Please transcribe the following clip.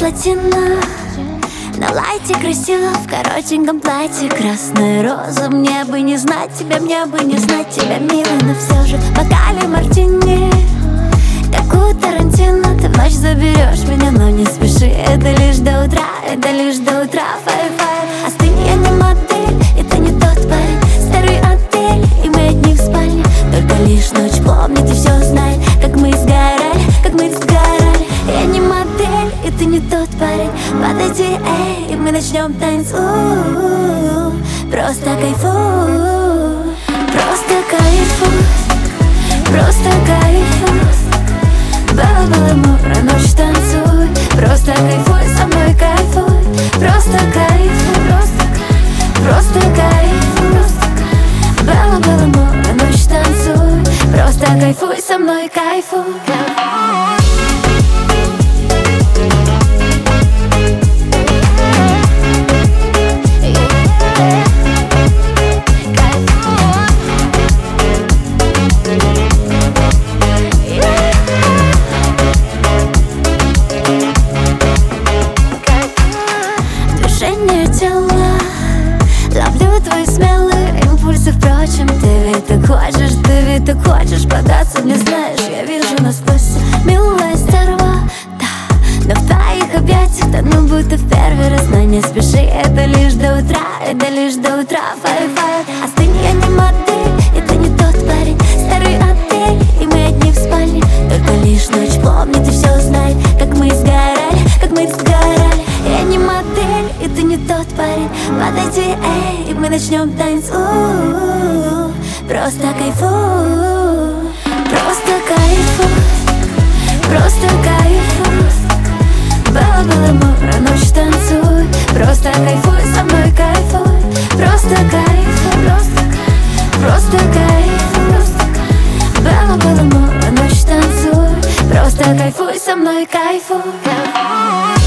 плотина, на лайте красиво, в коротеньком платье. Красная роза, мне бы не знать тебя, мне бы не знать тебя, милый. Но все же в бокале мартини, как у Тарантино, ты в ночь заберешь меня, но не спеши. Это лишь до утра, это лишь до утра. Фай-фай, остынь, я не модель, это не тот парень. Старый отель, и мы одни в спальне. Только лишь ночь помнит и все знает, как мы сгорали, как мы сгорали. Я не модель, и ты не тот парень. Подойди, эй, и мы начнем танцевать. Просто кайфуй, просто кайфуй, просто кайфуй. Было море, ночь танцуй. Просто кайфуй со мной, кайфуй. Просто кайфуй, просто кайфуй. Было море, ночь танцуй. Просто кайфуй со мной, кайфуй. Ловлю твои смелые импульсы, впрочем. Ты ведь так хочешь податься, не знаешь, я вижу насквозь. Милая стерва, да, но в твоих объятиях тону будто в первый раз. Но не спеши, это лишь до утра, это лишь до утра. Фай-фай, остынь, я не модель, это не тот парень. Старый отель, и мы одни в спальне. Только лишь ночь помнит и все знает, как мы сгорали, как мы сгорали. Я не модель, и ты не тот парень. Подойди, эй, и мы начнем танцевать. Просто кайфуй, просто кайфуй, просто кайфуй. Было море, ночь танцуй. Просто кайфуй со мной, кайфуй. Просто кайфуй, просто кайфуй. Было море, ночь танцуй. Просто кайфуй со мной, кайфуй.